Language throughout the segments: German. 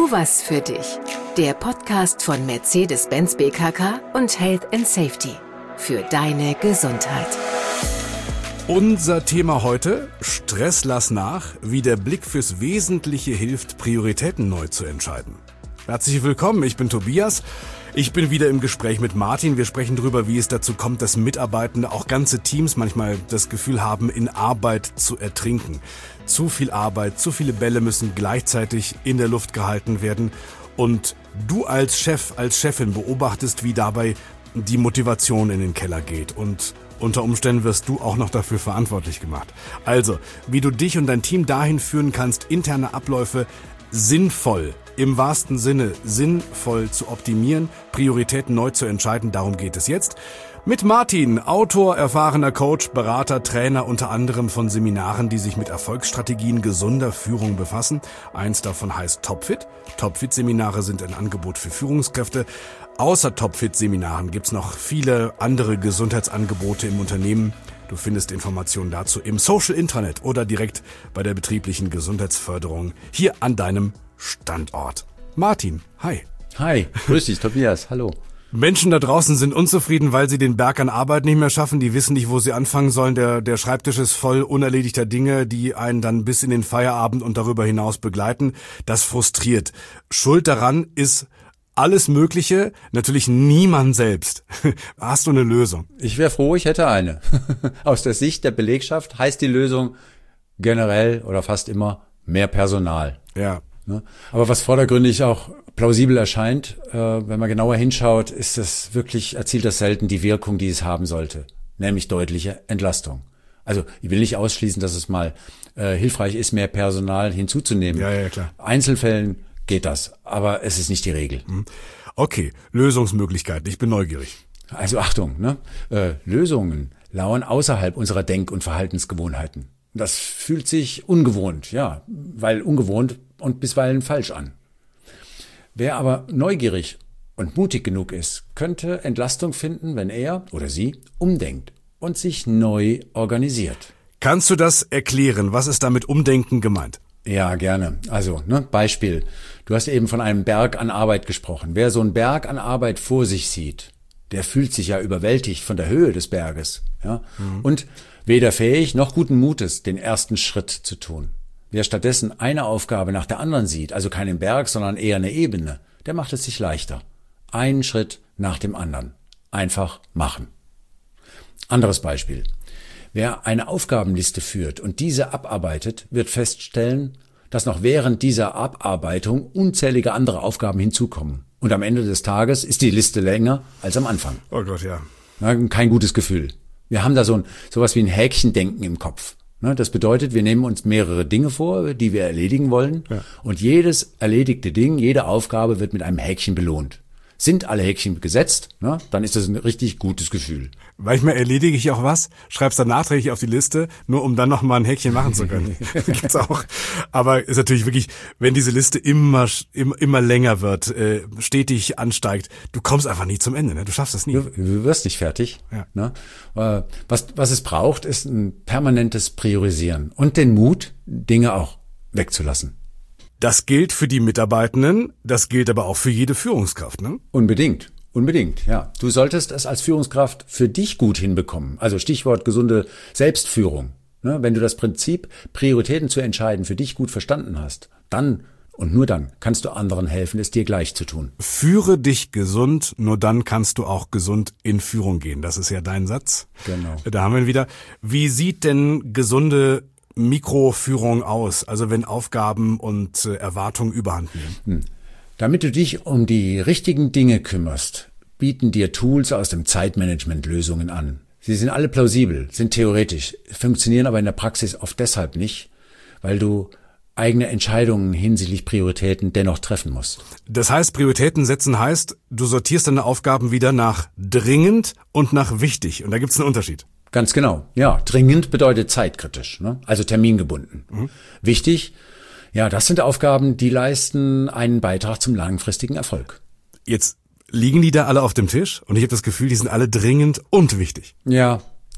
Tu was für dich. Der Podcast von Mercedes-Benz BKK und Health & Safety. Für deine Gesundheit. Unser Thema heute: Stress lass nach, wie der Blick fürs Wesentliche hilft, Prioritäten neu zu entscheiden. Herzlich willkommen, ich bin Tobias. Ich bin wieder im Gespräch mit Martin. Wir sprechen darüber, wie es dazu kommt, dass Mitarbeitende, auch ganze Teams manchmal das Gefühl haben, in Arbeit zu ertrinken. Zu viel Arbeit, zu viele Bälle müssen gleichzeitig in der Luft gehalten werden. Und du als Chef, als Chefin beobachtest, wie dabei die Motivation in den Keller geht. Und unter Umständen wirst du auch noch dafür verantwortlich gemacht. Also, wie du dich und dein Team dahin führen kannst, interne Abläufe sinnvoll, im wahrsten Sinne sinnvoll zu optimieren, Prioritäten neu zu entscheiden, darum geht es jetzt. Mit Martin, Autor, erfahrener Coach, Berater, Trainer, unter anderem von Seminaren, die sich mit Erfolgsstrategien gesunder Führung befassen. Eins davon heißt Topfit. Topfit-Seminare sind ein Angebot für Führungskräfte. Außer Topfit-Seminaren gibt's noch viele andere Gesundheitsangebote im Unternehmen. Du findest Informationen dazu im Social Intranet oder direkt bei der betrieblichen Gesundheitsförderung hier an deinem Standort. Martin, hi. Hi, grüß dich, Tobias, hallo. Menschen da draußen sind unzufrieden, weil sie den Berg an Arbeit nicht mehr schaffen. Die wissen nicht, wo sie anfangen sollen. Der Schreibtisch ist voll unerledigter Dinge, die einen dann bis in den Feierabend und darüber hinaus begleiten. Das frustriert. Schuld daran ist alles Mögliche, natürlich niemand selbst. Hast du eine Lösung? Ich wäre froh, ich hätte eine. Aus der Sicht der Belegschaft heißt die Lösung generell oder fast immer mehr Personal. Ja. Aber was vordergründig auch plausibel erscheint, wenn man genauer hinschaut, erzielt das selten die Wirkung, die es haben sollte, nämlich deutliche Entlastung. Also ich will nicht ausschließen, dass es mal hilfreich ist, mehr Personal hinzuzunehmen. Ja, klar. Einzelfällen geht das, aber es ist nicht die Regel. Okay, Lösungsmöglichkeiten. Ich bin neugierig. Also Achtung, Lösungen lauern außerhalb unserer Denk- und Verhaltensgewohnheiten. Das fühlt sich ungewohnt, ja, weil ungewohnt und bisweilen falsch an. Wer aber neugierig und mutig genug ist, könnte Entlastung finden, wenn er oder sie umdenkt und sich neu organisiert. Kannst du das erklären? Was ist damit Umdenken gemeint? Ja, gerne. Also, Beispiel. Du hast eben von einem Berg an Arbeit gesprochen. Wer so einen Berg an Arbeit vor sich sieht, der fühlt sich ja überwältigt von der Höhe des Berges, ja, und weder fähig noch guten Mutes, den ersten Schritt zu tun. Wer stattdessen eine Aufgabe nach der anderen sieht, also keinen Berg, sondern eher eine Ebene, der macht es sich leichter. Einen Schritt nach dem anderen. Einfach machen. Anderes Beispiel. Wer eine Aufgabenliste führt und diese abarbeitet, wird feststellen, dass noch während dieser Abarbeitung unzählige andere Aufgaben hinzukommen. Und am Ende des Tages ist die Liste länger als am Anfang. Oh Gott, ja. Kein gutes Gefühl. Wir haben da sowas wie ein Häkchendenken im Kopf. Das bedeutet, wir nehmen uns mehrere Dinge vor, die wir erledigen wollen. Ja. Und jedes erledigte Ding, jede Aufgabe wird mit einem Häkchen belohnt. Sind alle Häkchen gesetzt, dann ist das ein richtig gutes Gefühl. Manchmal erledige ich auch was, schreib's dann nachträglich auf die Liste, nur um dann noch mal ein Häkchen machen zu können. Gibt's auch. Aber ist natürlich wirklich, wenn diese Liste immer länger wird, stetig ansteigt, du kommst einfach nie zum Ende, ne? Du schaffst es nie. Du wirst nicht fertig. Ja. Was es braucht, ist ein permanentes Priorisieren und den Mut, Dinge auch wegzulassen. Das gilt für die Mitarbeitenden, das gilt aber auch für jede Führungskraft, ne? Unbedingt, ja. Du solltest es als Führungskraft für dich gut hinbekommen. Also Stichwort gesunde Selbstführung. Wenn du das Prinzip, Prioritäten zu entscheiden, für dich gut verstanden hast, dann und nur dann kannst du anderen helfen, es dir gleich zu tun. Führe dich gesund, nur dann kannst du auch gesund in Führung gehen. Das ist ja dein Satz. Genau. Da haben wir ihn wieder. Wie sieht denn gesunde Mikroführung aus, also wenn Aufgaben und Erwartungen überhand nehmen? Damit du dich um die richtigen Dinge kümmerst, bieten dir Tools aus dem Zeitmanagement Lösungen an. Sie sind alle plausibel, sind theoretisch, funktionieren aber in der Praxis oft deshalb nicht, weil du eigene Entscheidungen hinsichtlich Prioritäten dennoch treffen musst. Das heißt, Prioritäten setzen heißt, du sortierst deine Aufgaben wieder nach dringend und nach wichtig. Und da gibt's einen Unterschied. Ganz genau. Ja, dringend bedeutet zeitkritisch, also termingebunden. Wichtig, ja, das sind Aufgaben, die leisten einen Beitrag zum langfristigen Erfolg. Jetzt liegen die da alle auf dem Tisch und ich habe das Gefühl, die sind alle dringend und wichtig. Ja,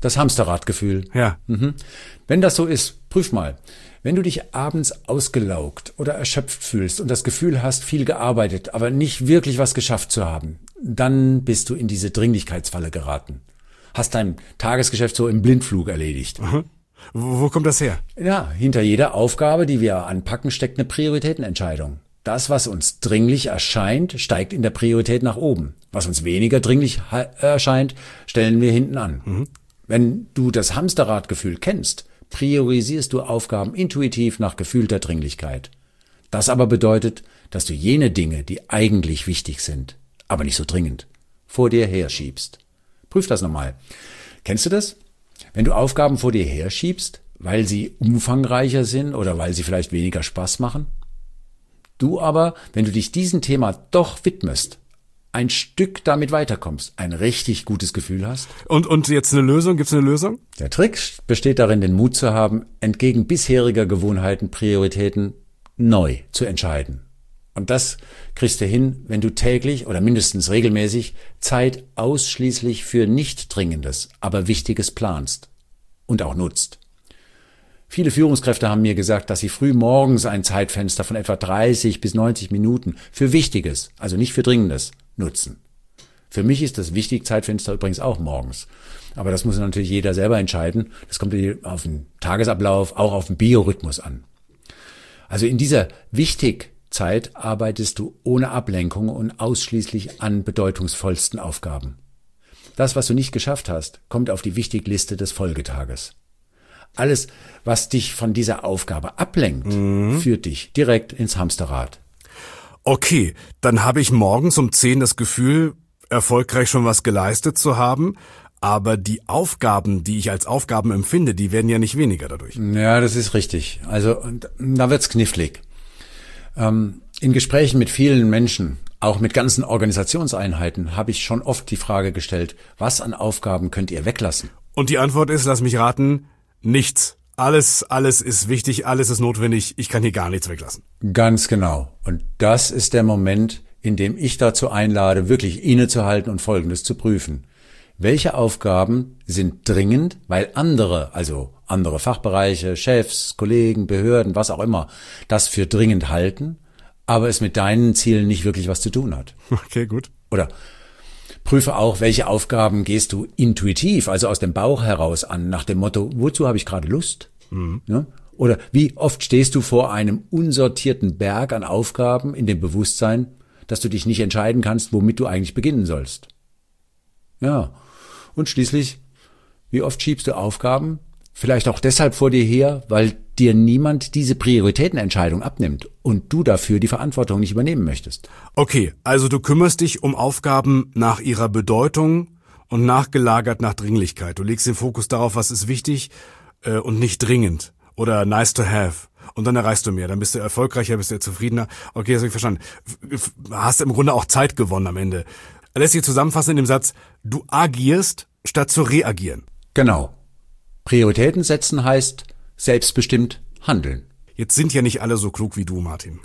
Das Hamsterradgefühl. Ja. Wenn das so ist, prüf mal. Wenn du dich abends ausgelaugt oder erschöpft fühlst und das Gefühl hast, viel gearbeitet, aber nicht wirklich was geschafft zu haben, dann bist du in diese Dringlichkeitsfalle geraten. Hast dein Tagesgeschäft so im Blindflug erledigt. Wo kommt das her? Ja, hinter jeder Aufgabe, die wir anpacken, steckt eine Prioritätenentscheidung. Das, was uns dringlich erscheint, steigt in der Priorität nach oben. Was uns weniger dringlich erscheint, stellen wir hinten an. Wenn du das Hamsterradgefühl kennst, priorisierst du Aufgaben intuitiv nach gefühlter Dringlichkeit. Das aber bedeutet, dass du jene Dinge, die eigentlich wichtig sind, aber nicht so dringend, vor dir herschiebst. Prüf das nochmal. Kennst du das? Wenn du Aufgaben vor dir herschiebst, weil sie umfangreicher sind oder weil sie vielleicht weniger Spaß machen? Du aber, wenn du dich diesem Thema doch widmest, ein Stück damit weiterkommst, ein richtig gutes Gefühl hast. Und jetzt eine Lösung? Gibt's eine Lösung? Der Trick besteht darin, den Mut zu haben, entgegen bisheriger Gewohnheiten, Prioritäten neu zu entscheiden. Und das kriegst du hin, wenn du täglich oder mindestens regelmäßig Zeit ausschließlich für nicht Dringendes, aber Wichtiges planst und auch nutzt. Viele Führungskräfte haben mir gesagt, dass sie früh morgens ein Zeitfenster von etwa 30 bis 90 Minuten für Wichtiges, also nicht für Dringendes, nutzen. Für mich ist das Wichtig-Zeitfenster übrigens auch morgens. Aber das muss natürlich jeder selber entscheiden. Das kommt auf den Tagesablauf, auch auf den Biorhythmus an. Also in dieser Wichtig-Zeit arbeitest du ohne Ablenkung und ausschließlich an bedeutungsvollsten Aufgaben. Das, was du nicht geschafft hast, kommt auf die Wichtigliste des Folgetages. Alles, was dich von dieser Aufgabe ablenkt, führt dich direkt ins Hamsterrad. Okay, dann habe ich morgens um 10 das Gefühl, erfolgreich schon was geleistet zu haben, aber die Aufgaben, die ich als Aufgaben empfinde, die werden ja nicht weniger dadurch. Ja, das ist richtig. Also da wird's knifflig. In Gesprächen mit vielen Menschen, auch mit ganzen Organisationseinheiten, habe ich schon oft die Frage gestellt, was an Aufgaben könnt ihr weglassen? Und die Antwort ist, lass mich raten, nichts. Alles ist wichtig, alles ist notwendig, ich kann hier gar nichts weglassen. Ganz genau. Und das ist der Moment, in dem ich dazu einlade, wirklich innezuhalten und Folgendes zu prüfen. Welche Aufgaben sind dringend, weil andere, also andere Fachbereiche, Chefs, Kollegen, Behörden, was auch immer, das für dringend halten, aber es mit deinen Zielen nicht wirklich was zu tun hat? Okay, gut. Oder prüfe auch, welche Aufgaben gehst du intuitiv, also aus dem Bauch heraus an, nach dem Motto, wozu habe ich gerade Lust? Ja? Oder wie oft stehst du vor einem unsortierten Berg an Aufgaben in dem Bewusstsein, dass du dich nicht entscheiden kannst, womit du eigentlich beginnen sollst? Ja, und schließlich, wie oft schiebst du Aufgaben, vielleicht auch deshalb vor dir her, weil dir niemand diese Prioritätenentscheidung abnimmt und du dafür die Verantwortung nicht übernehmen möchtest. Okay, also du kümmerst dich um Aufgaben nach ihrer Bedeutung und nachgelagert nach Dringlichkeit. Du legst den Fokus darauf, was ist wichtig und nicht dringend oder nice to have. Und dann erreichst du mehr, dann bist du erfolgreicher, bist du zufriedener. Okay, das habe ich verstanden. Hast im Grunde auch Zeit gewonnen am Ende. Lässt sich zusammenfassen in dem Satz, du agierst statt zu reagieren. Genau. Prioritäten setzen heißt selbstbestimmt handeln. Jetzt sind ja nicht alle so klug wie du, Martin.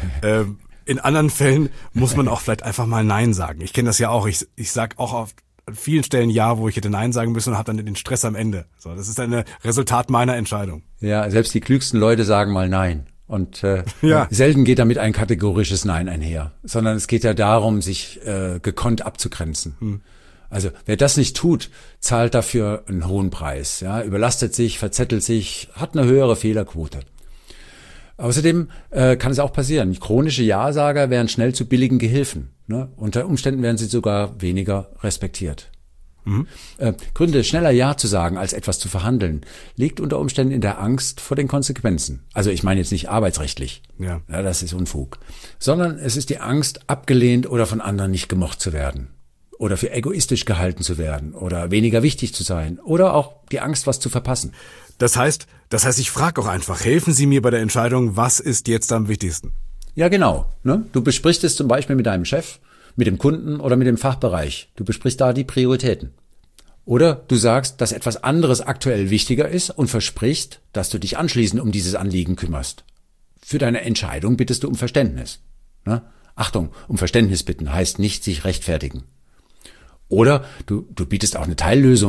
In anderen Fällen muss man auch vielleicht einfach mal Nein sagen. Ich kenne das ja auch. Ich sag auch auf vielen Stellen Ja, wo ich hätte Nein sagen müssen und habe dann den Stress am Ende. So, das ist ein Resultat meiner Entscheidung. Ja, selbst die klügsten Leute sagen mal Nein. Und selten geht damit ein kategorisches Nein einher, sondern es geht ja darum, sich gekonnt abzugrenzen. Also wer das nicht tut, zahlt dafür einen hohen Preis. Ja, überlastet sich, verzettelt sich, hat eine höhere Fehlerquote. Außerdem kann es auch passieren, chronische Ja-Sager werden schnell zu billigen Gehilfen. Ne? Unter Umständen werden sie sogar weniger respektiert. Gründe, schneller Ja zu sagen, als etwas zu verhandeln, liegt unter Umständen in der Angst vor den Konsequenzen. Also ich meine jetzt nicht arbeitsrechtlich, ja, das ist Unfug, sondern es ist die Angst, abgelehnt oder von anderen nicht gemocht zu werden oder für egoistisch gehalten zu werden oder weniger wichtig zu sein oder auch die Angst, was zu verpassen. Das heißt, ich frage auch einfach, helfen Sie mir bei der Entscheidung, was ist jetzt am wichtigsten? Ja, genau. Ne? Du besprichst es zum Beispiel mit deinem Chef, mit dem Kunden oder mit dem Fachbereich. Du besprichst da die Prioritäten. Oder du sagst, dass etwas anderes aktuell wichtiger ist und versprichst, dass du dich anschließend um dieses Anliegen kümmerst. Für deine Entscheidung bittest du um Verständnis. Ne? Achtung, um Verständnis bitten heißt nicht sich rechtfertigen. Oder du bietest auch eine Teillösung an.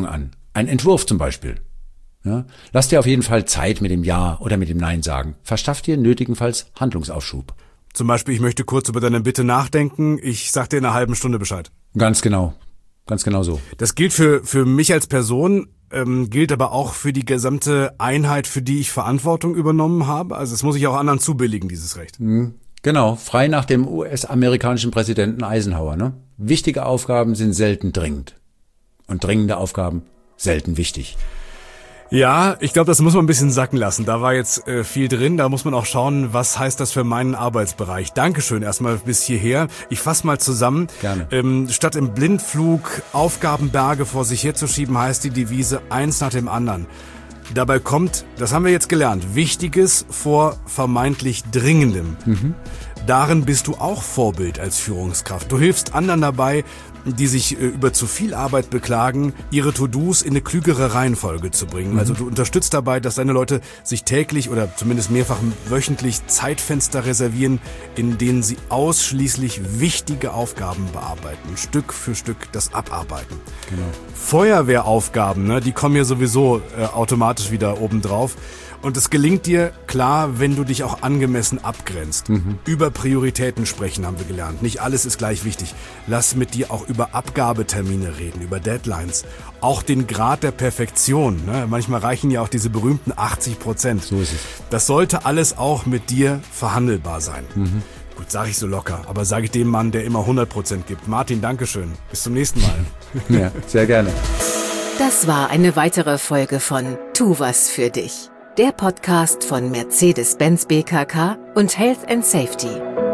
Ein Entwurf zum Beispiel. Ja? Lass dir auf jeden Fall Zeit mit dem Ja oder mit dem Nein sagen. Verschaff dir nötigenfalls Handlungsaufschub. Zum Beispiel, ich möchte kurz über deine Bitte nachdenken. Ich sag dir in einer halben Stunde Bescheid. Ganz genau so. Das gilt für mich als Person, gilt aber auch für die gesamte Einheit, für die ich Verantwortung übernommen habe. Also es muss ich auch anderen zubilligen, dieses Recht. Genau, frei nach dem US-amerikanischen Präsidenten Eisenhower. Ne? Wichtige Aufgaben sind selten dringend und dringende Aufgaben selten wichtig. Ja, ich glaube, das muss man ein bisschen sacken lassen. Da war jetzt viel drin. Da muss man auch schauen, was heißt das für meinen Arbeitsbereich. Dankeschön erstmal bis hierher. Ich fasse mal zusammen. Gerne. Statt im Blindflug Aufgabenberge vor sich herzuschieben, heißt die Devise eins nach dem anderen. Dabei kommt, das haben wir jetzt gelernt, Wichtiges vor vermeintlich Dringendem. Darin bist du auch Vorbild als Führungskraft. Du hilfst anderen dabei, die sich über zu viel Arbeit beklagen, ihre To-Dos in eine klügere Reihenfolge zu bringen. Also du unterstützt dabei, dass deine Leute sich täglich oder zumindest mehrfach wöchentlich Zeitfenster reservieren, in denen sie ausschließlich wichtige Aufgaben bearbeiten. Stück für Stück das abarbeiten. Genau. Feuerwehraufgaben, ne, die kommen ja sowieso automatisch wieder obendrauf. Und es gelingt dir, klar, wenn du dich auch angemessen abgrenzt. Über Prioritäten sprechen, haben wir gelernt. Nicht alles ist gleich wichtig. Lass mit dir auch über Abgabetermine reden, über Deadlines. Auch den Grad der Perfektion. Ne? Manchmal reichen ja auch diese berühmten 80%. So ist es. Das sollte alles auch mit dir verhandelbar sein. Gut, sage ich so locker, aber sage ich dem Mann, der immer 100% gibt. Martin, Dankeschön. Bis zum nächsten Mal. Ja, sehr gerne. Das war eine weitere Folge von Tu was für dich. Der Podcast von Mercedes-Benz BKK und Health & Safety.